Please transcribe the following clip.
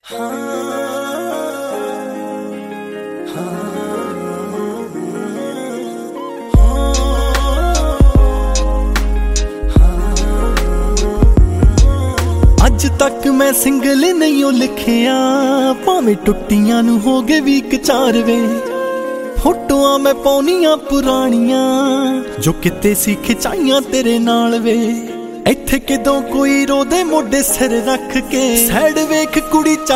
ਅੱਜ तक मैं सिंगल नहीं हो लिखिया, भावें टुट्टियां नू हो गए वीक 4 वे। फोटोआं मैं पाउनियां पुरानियां जो किते सी खिचाइयां तेरे नाल वे। इत्थे किदों कोई रोदे मोढे सिर रख के, सैड वेख कुड़ी